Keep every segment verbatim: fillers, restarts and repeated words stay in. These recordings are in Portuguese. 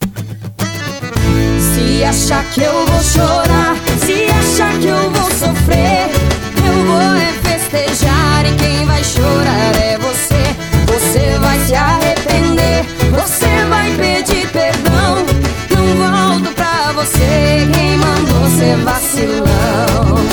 Se achar que eu vou chorar, se achar que eu vou sofrer, eu vou é festejar e quem vai chorar é você. Você vai se arrepender, você vai pedir perdão. Não volto pra você, quem mandou ser vacilão.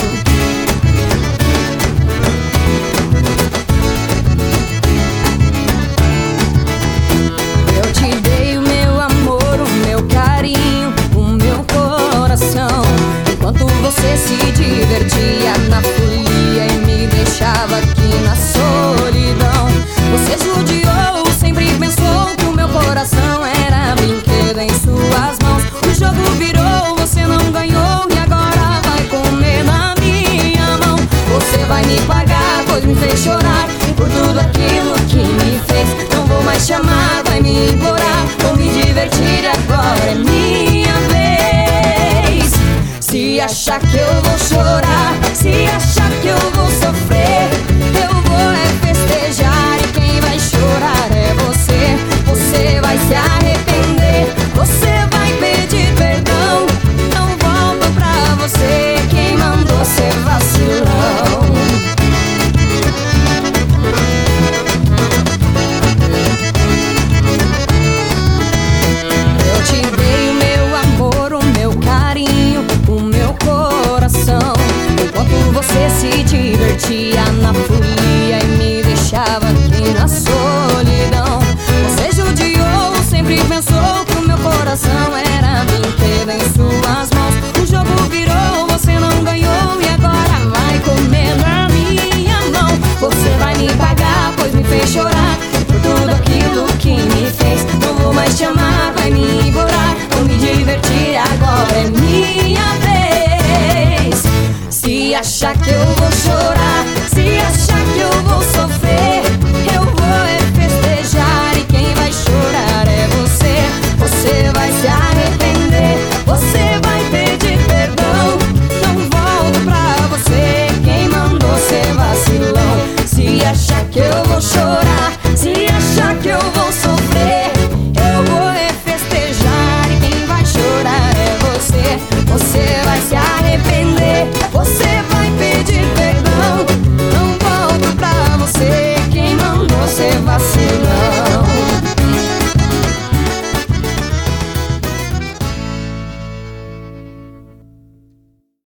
Eu te dei o meu amor, o meu carinho, o meu coração, enquanto você se divertia na folia e me deixava aqui na solidão. Você judiou, sempre pensou que o meu coração era brinquedo em suas mãos. O jogo virou, você não ganhou e agora vai comer na minha mão. Você vai me pagar, pois me fez chorar por tudo aquilo que me fez. Não vou mais chamar, vai me implorar, vou me divertir, agora é minha vez. Se achar que eu vou chorar, se achar que eu vou sofrer, eu vou é festejar e quem vai chorar é você. Você vai se arrepender, você vai pedir perdão. Não volto pra você, quem mandou ser vacilão. Eu te dei o meu amor, o meu carinho, o meu coração, enquanto você se divertia na folia e me deixava aqui na solidão. Você judiou, sempre pensou que o meu coração